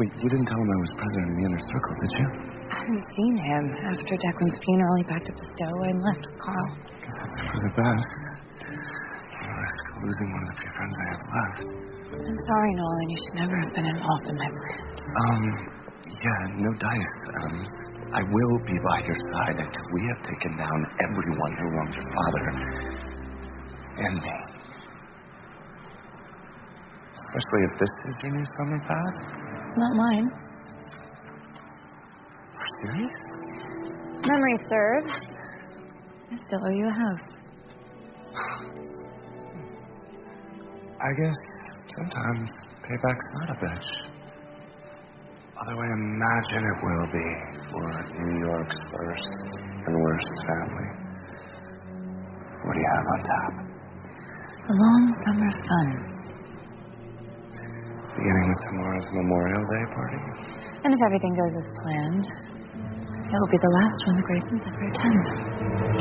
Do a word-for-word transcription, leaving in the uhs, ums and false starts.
Wait, you didn't tell him I was president of the Inner Circle, did you? I haven't seen him. After Declan's funeral, he packed up his dough and left with Carl. Guess that's for the best. I risk losing one of the few friends I have left. I'm sorry, Nolan. You should never have been involved in my plans. Um, yeah, no dice. Um, I will be by your side until we have taken down everyone who wronged your father. And me. Especially if this is your new summer pad. Not mine. You're serious? Memory serves. I still owe you a house. I guess sometimes payback's not a bitch. Although I imagine it will be for New York's first and worst family. What do you have on tap? A long summer fun. Beginning with tomorrow's Memorial Day party. And if everything goes as planned, it will be the last one the Graysons ever attend.